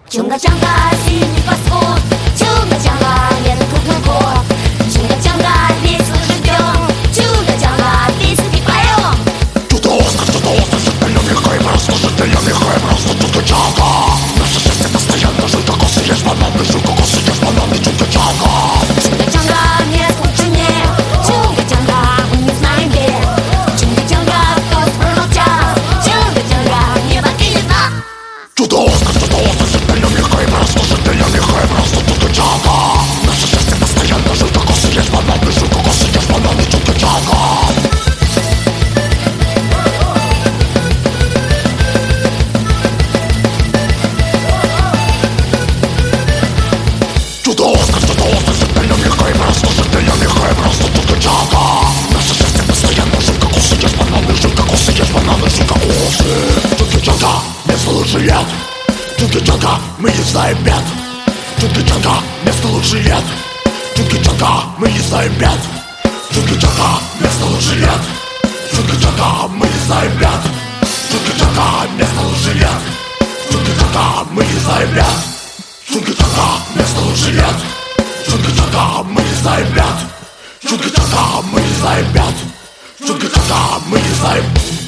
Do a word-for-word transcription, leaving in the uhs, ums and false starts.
Чунга-чанга, синий паскуд, чунга-чанга, это круглый год. Чунга-чанга, весело живем, чунга-чанга, песенки поем. Чудо Оскар, чудо Оскар, жителям лихой просто, жителям лихой просто, чунга-чанга. Наше счастье постоянно, жуй кокосы, ешь бананы, жуй кокосы, ешь бананы, чунга-чанга. Чунга-чанга, мест лучше нет, чунга-чанга, мы не знаем где. Чунга-чанга, кто промолчал, чунга-чанга, небо или дна. Чудо Оскар, чудо Оскар, жителям лихой просто, жителям лихой просто, чунга-чанга. Наше счастье постоянно, жуй кокосы, ешь бананы, жуй кокосы, ешь бананы, чунга-чанга. Чудо Оскар, чудо Оскар, жителям лихой просто, жителям лихой просто, чунга-чанга. Наше счастье постоянно, жуй кокосы, ешь бананы, жуй кокосы, ешь бананы, жуй кокосы. Чунга-чанга, место лучше нет. Чунга-чанга, мы не знаем бед. Чунга-чанга, место лучше нет. Чунга-чанга, мы не знаем бед. Чунга-чанга, место лучше нет. Чунга-чанга, мы не знаем бед. Чунга-чанга, место лучше нет. Чунга-чанга, мы не знаем бед. Чунга-чанга, место лучше нет. Чунга-чанга, мы не знаем бед. Чунга-чанга, мы не знаем бед. Чунга-чанга, мы не знаем.